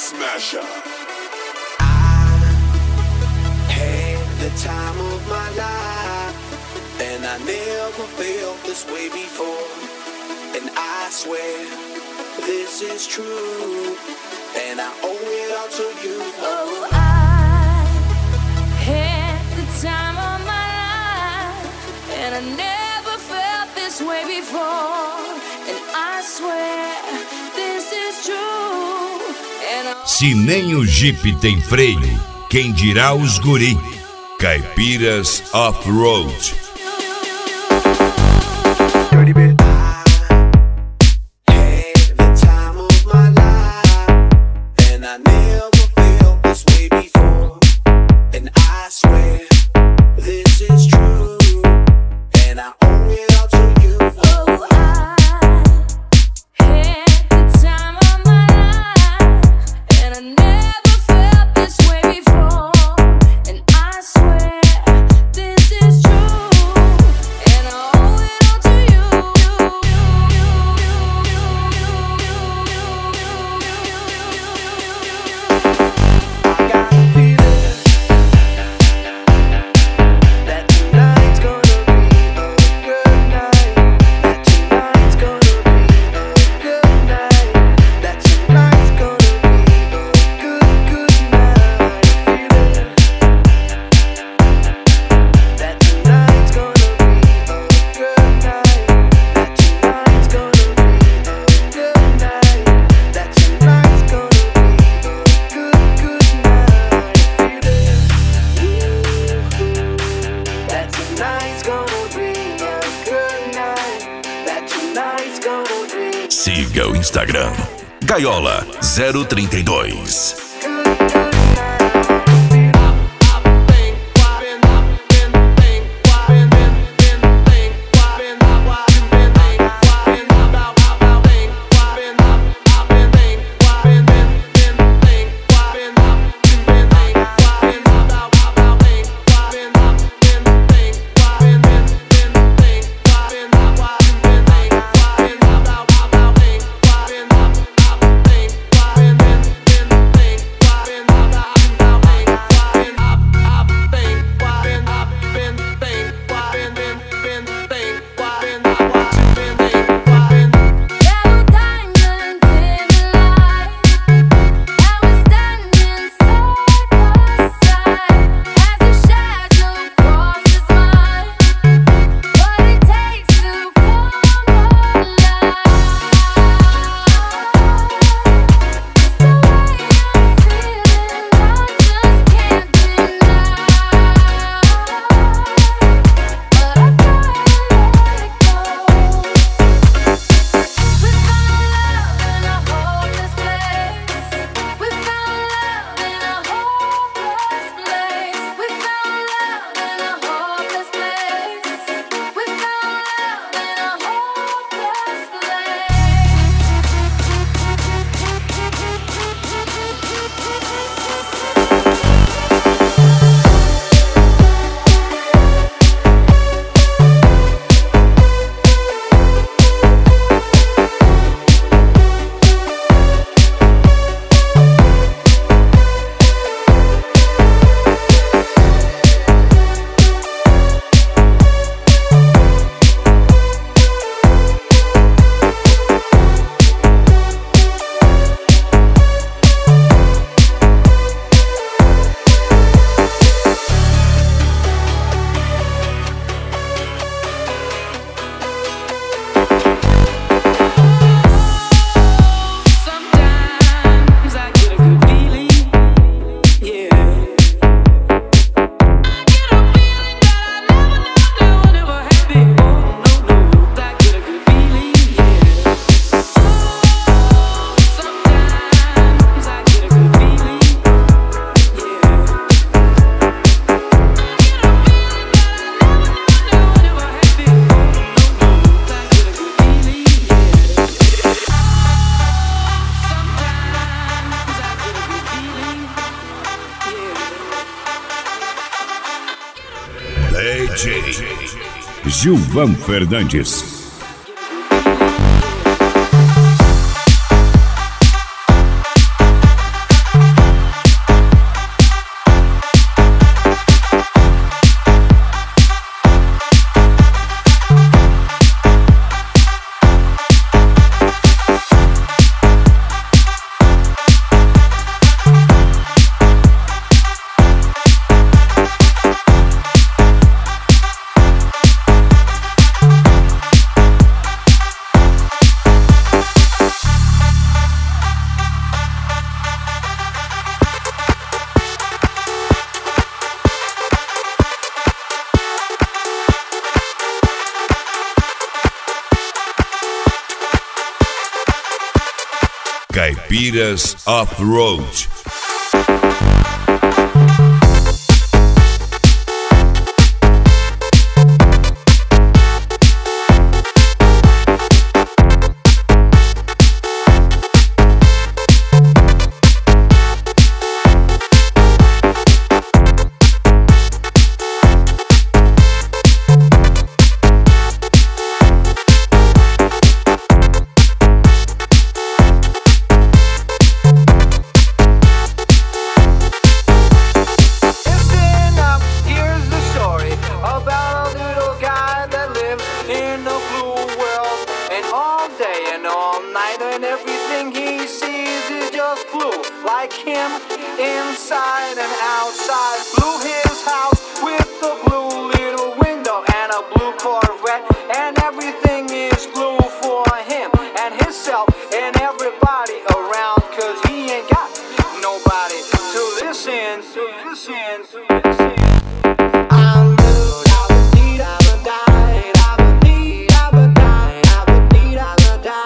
Smasher. I had the time of my life, and I never felt this way before. And I swear this is true, and I owe it all to you. Oh, I had the time of my life, and I never felt this way before. And I swear this is true. Se nem o Jeep tem freio, quem dirá os guri? Caipiras Off-Road. Siga o Instagram Gaiola 032. Gilvan Fernandes. Caipiras Off-Road. And everything he sees is just blue, like him, inside and outside. Blew his house with a blue little window and a blue Corvette, and everything is blue for him and himself and everybody around, 'cause he ain't got nobody to listen, to listen, to listen. I'm blue, I would need, I would die, I would need, I would die, I would need, I would die.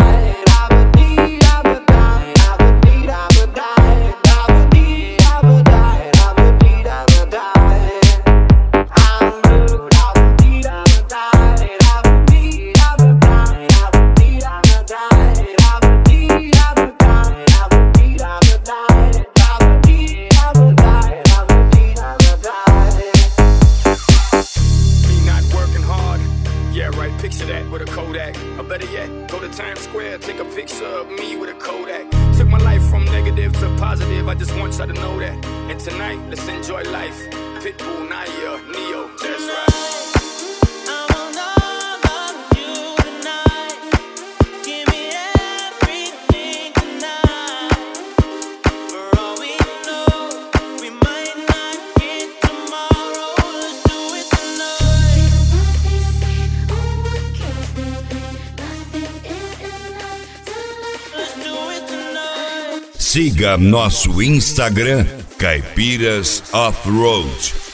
Picture that with a Kodak, or better yet, go to Times Square, take a picture of me with a Kodak. Took my life from negative to positive, I just want y'all to know that. And tonight, let's enjoy life. Pitbull, Naya, Neo, that's right. Siga nosso Instagram, Caipiras Off-Road.